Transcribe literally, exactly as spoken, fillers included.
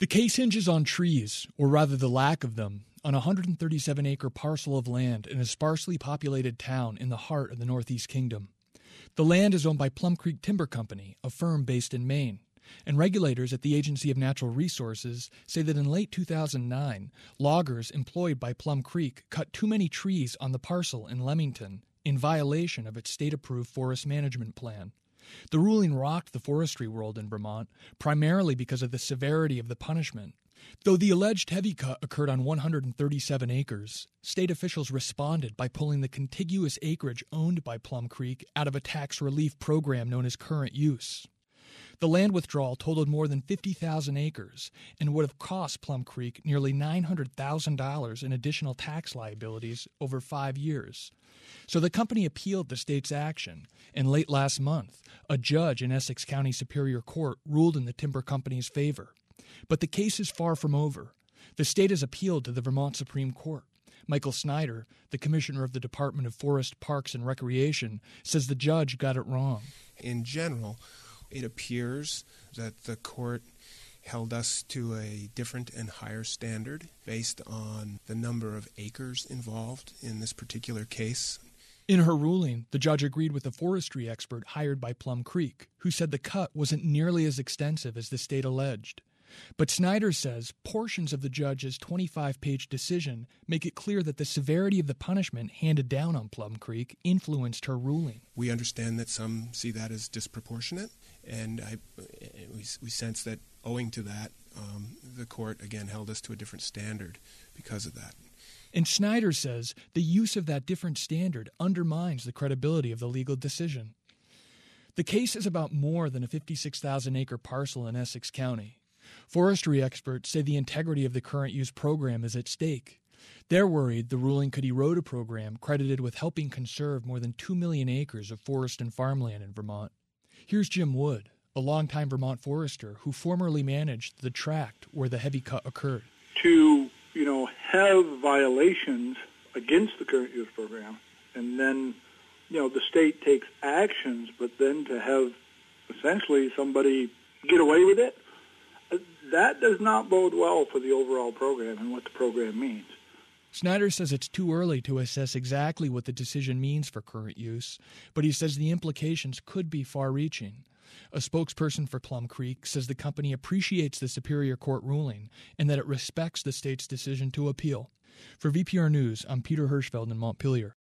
The case hinges on trees, or rather the lack of them, on a one hundred thirty-seven acre parcel of land in a sparsely populated town in the heart of the Northeast Kingdom. The land is owned by Plum Creek Timber Company, a firm based in Maine, and regulators at the Agency of Natural Resources say that in late two thousand nine, loggers employed by Plum Creek cut too many trees on the parcel in Leamington in violation of its state-approved forest management plan. The ruling rocked the forestry world in Vermont, primarily because of the severity of the punishment. Though the alleged heavy cut occurred on one hundred thirty-seven acres, state officials responded by pulling the contiguous acreage owned by Plum Creek out of a tax relief program known as Current Use. The land withdrawal totaled more than fifty thousand acres and would have cost Plum Creek nearly nine hundred thousand dollars in additional tax liabilities over five years. So the company appealed the state's action, and late last month, a judge in Essex County Superior Court ruled in the timber company's favor. But the case is far from over. The state has appealed to the Vermont Supreme Court. Michael Snyder, the commissioner of the Department of Forest, Parks, and Recreation, says the judge got it wrong. In general, it appears that the court held us to a different and higher standard based on the number of acres involved in this particular case. In her ruling, the judge agreed with a forestry expert hired by Plum Creek, who said the cut wasn't nearly as extensive as the state alleged. But Snyder says portions of the judge's twenty-five page decision make it clear that the severity of the punishment handed down on Plum Creek influenced her ruling. We understand that some see that as disproportionate, and I, we, we sense that owing to that, um, the court, again, held us to a different standard because of that. And Snyder says the use of that different standard undermines the credibility of the legal decision. The case is about more than a fifty-six thousand acre parcel in Essex County. Forestry experts say the integrity of the Current Use program is at stake. They're worried the ruling could erode a program credited with helping conserve more than two million acres of forest and farmland in Vermont. Here's Jim Wood, a longtime Vermont forester who formerly managed the tract where the heavy cut occurred. To, you know, have violations against the Current Use program, and then, you know, the state takes actions, but then to have essentially somebody get away with it, that does not bode well for the overall program and what the program means. Snyder says it's too early to assess exactly what the decision means for Current Use, but he says the implications could be far-reaching. A spokesperson for Plum Creek says the company appreciates the Superior Court ruling and that it respects the state's decision to appeal. For V P R News, I'm Peter Hirschfeld in Montpelier.